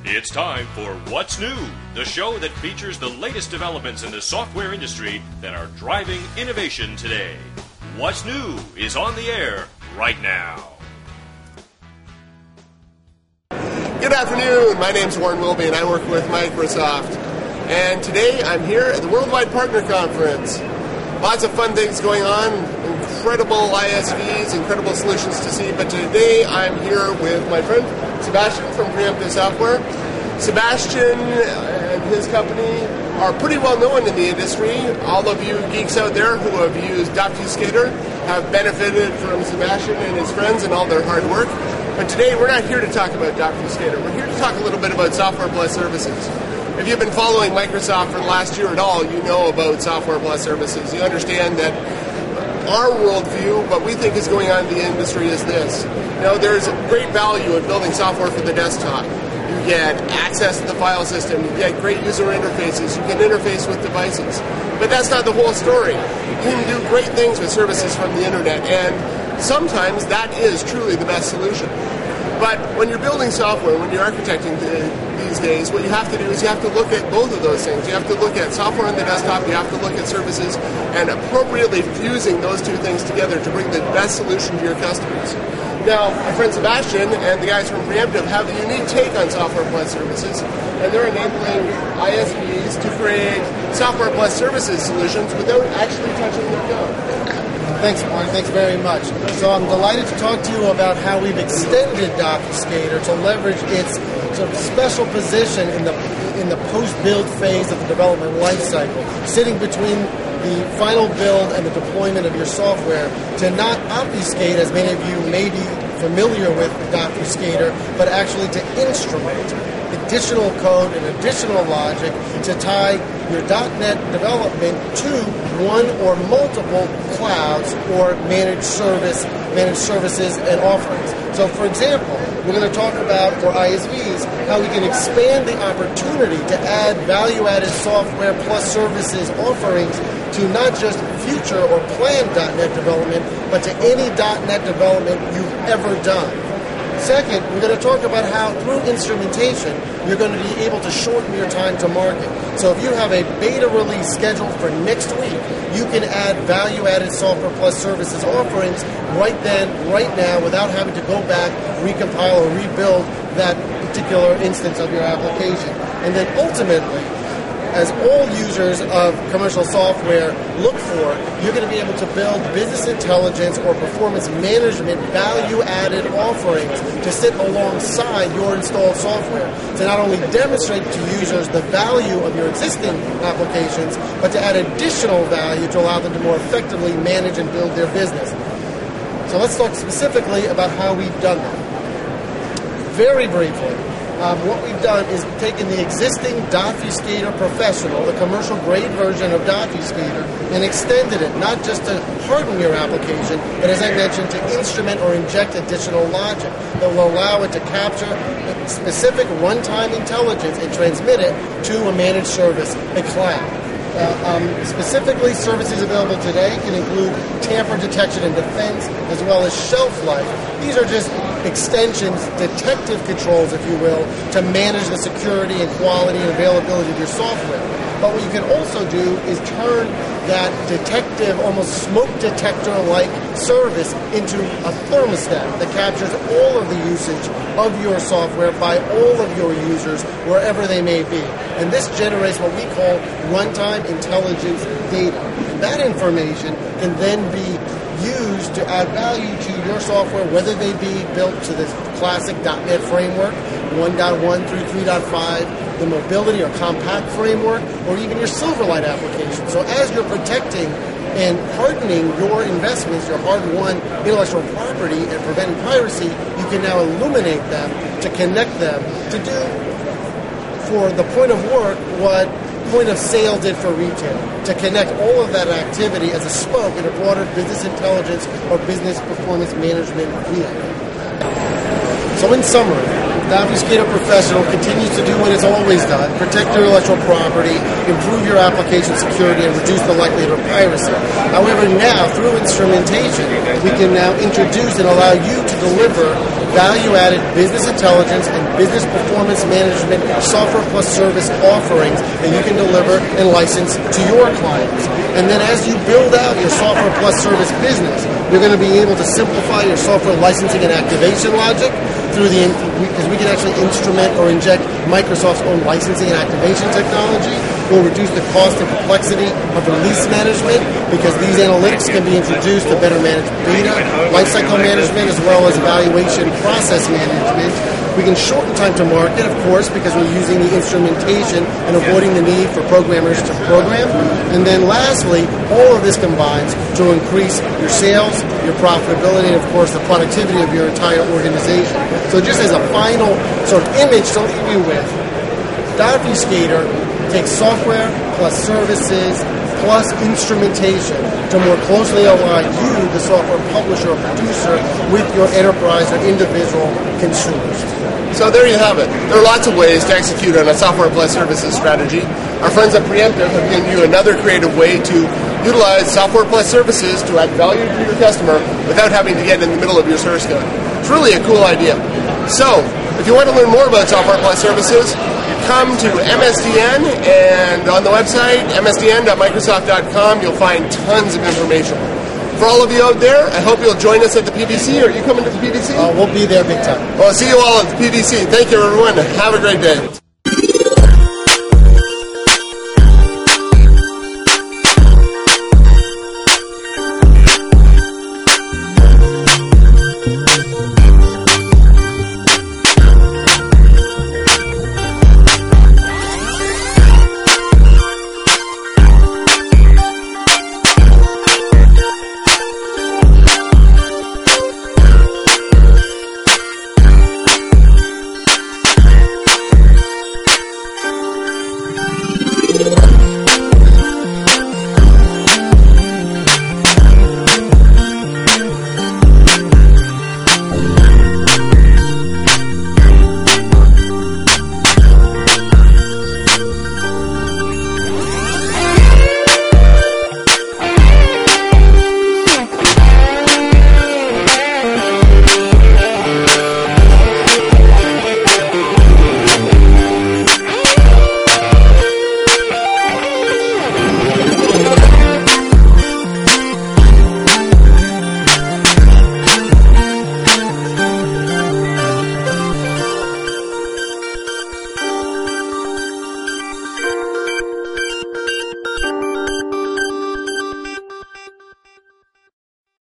It's time for What's New, the show that features the latest developments in the software industry that are driving innovation today. What's New is on the air right now. Good afternoon. My name's Warren Wilby, and I work with Microsoft. And today I'm here at the Worldwide Partner Conference. Lots of fun things going on, incredible ISVs, incredible solutions to see. But today I'm here with my friend Sebastian from Preemptive Software. Sebastian and his company are pretty well known in the industry. All of you geeks out there who have used Obfuscator have benefited from Sebastian and his friends and all their hard work. But today we're not here to talk about Obfuscator. We're here to talk a little bit about Software Plus Services. If you've been following Microsoft for the last year at all, you know about Software Plus Services. You understand that our worldview, what we think is going on in the industry is this. You know, there's great value in building software for the desktop. You get access to the file system, you get great user interfaces, you can interface with devices. But that's not the whole story. You can do great things with services from the internet, and sometimes that is truly the best solution. But when you're building software, when you're architecting these days, what you have to do is you have to look at both of those things. You have to look at software on the desktop, you have to look at services, and appropriately fusing those two things together to bring the best solution to your customers. Now, my friend Sebastian and the guys from Preemptive have a unique take on Software Plus Services, and they're enabling ISVs to create Software Plus Services solutions without actually touching their code. Thanks, Warren. Thanks very much. So I'm delighted to talk to you about how we've extended Obfuscator to leverage its sort of special position in the post-build phase of the development lifecycle, sitting between the final build and the deployment of your software, to not obfuscate, as many of you may be familiar with Obfuscator, but actually to instrument additional code and additional logic to tie your .NET development to one or multiple clouds or managed services and offerings. So, for example, we're going to talk about, for ISVs, how we can expand the opportunity to add value-added software plus services offerings to not just future or planned .NET development, but to any .NET development you've ever done. Second, we're going to talk about how, through instrumentation, you're going to be able to shorten your time to market. So if you have a beta release scheduled for next week, you can add value-added software plus services offerings right then, right now, without having to go back, recompile, or rebuild that particular instance of your application. And then ultimately, as all users of commercial software look for, you're going to be able to build business intelligence or performance management value-added offerings to sit alongside your installed software to not only demonstrate to users the value of your existing applications, but to add additional value to allow them to more effectively manage and build their business. So let's talk specifically about how we've done that. Very briefly, what we've done is taken the existing Obfuscator Professional, the commercial-grade version of Obfuscator, and extended it, not just to harden your application, but as I mentioned, to instrument or inject additional logic that will allow it to capture specific runtime intelligence and transmit it to a managed service, a cloud. Specifically, services available today can include tamper detection and defense, as well as shelf life. These are just extensions, detective controls, if you will, to manage the security and quality and availability of your software. But what you can also do is turn that detective, almost smoke detector-like service into a thermostat that captures all of the usage of your software by all of your users, wherever they may be. And this generates what we call runtime intelligence data. And that information can then be used to add value to your software, whether they be built to the classic .NET framework, 1.1 through 3.5, the mobility or compact framework, or even your Silverlight application. So as you're protecting and hardening your investments, your hard-won intellectual property, and preventing piracy, you can now illuminate them to connect them to do, for the point of work, what point of sale did for retail, to connect all of that activity as a spoke in a broader business intelligence or business performance management wheel. So in summary, The Obfuscator Professional continues to do what it's always done, protect your intellectual property, improve your application security, and reduce the likelihood of piracy. However, now, through instrumentation, we can now introduce and allow you to deliver value-added business intelligence and business performance management software plus service offerings that you can deliver and license to your clients. And then as you build out your software plus service business, you're going to be able to simplify your software licensing and activation logic through because we can actually instrument or inject Microsoft's own licensing and activation technology. We'll reduce the cost and complexity of release management because these analytics can be introduced to better manage data, lifecycle management, as well as evaluation process management. We can shorten time to market, of course, because we're using the instrumentation and avoiding the need for programmers to program. And then lastly, all of this combines to increase your sales, your profitability, and of course the productivity of your entire organization. So just as a final sort of image to leave you with, Obfuscator takes software plus services plus instrumentation to more closely align you, the software publisher or producer, with your enterprise or individual consumers. So there you have it. There are lots of ways to execute on a software plus services strategy. Our friends at Preemptive have given you another creative way to utilize software plus services to add value to your customer without having to get in the middle of your source code. It's really a cool idea. So, if you want to learn more about software plus services, come to MSDN, and on the website, msdn.microsoft.com, you'll find tons of information. For all of you out there, I hope you'll join us at the PBC. Are you coming to the PBC? We'll be there big time. Well, see you all at the PBC. Thank you, everyone. Have a great day.